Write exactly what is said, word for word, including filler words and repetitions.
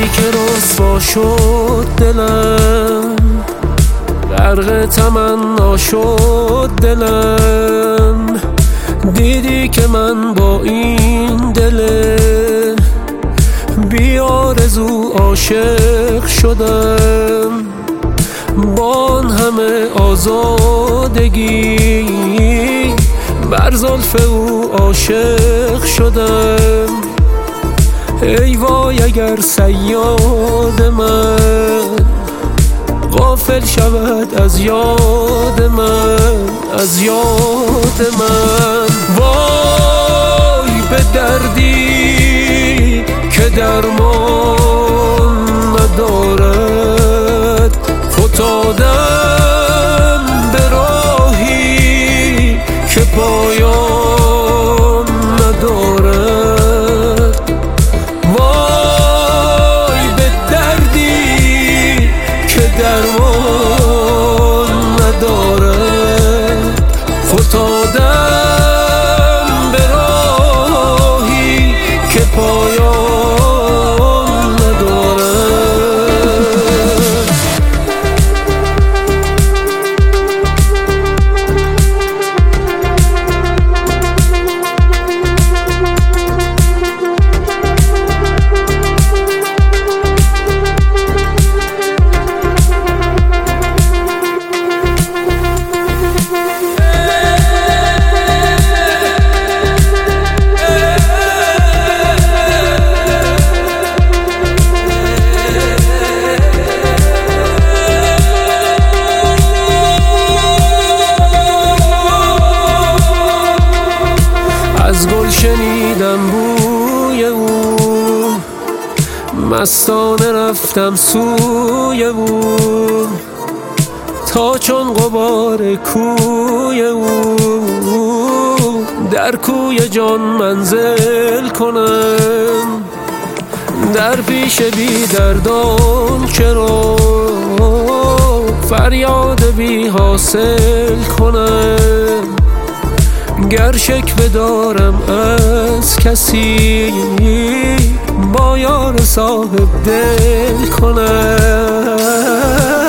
که رسوا شد دلم، غرق تمنا شد دلم. دیدی که من با این دل بی آرزو عاشق شدم، با آن همه آزادگی بر زلف او عاشق شدم. ای وای اگر صیاد من غافل شود از یاد من، از یاد من. وای به دردی که درمان ندارد، فتادم به راهی که پایان ندارد. وای به دردی که درمان ندارد، فتادم به راهی که پایان ندارد. از گل شنیدم بوی او، مستانه رفتم سوی او، تا چون غبار کوی او در کوی جان منزل کنم. در پیش بی دردان چرا فریاد بی حاصل کنم. گر شکوه دارم از کسی با یار صاحب دل کنم.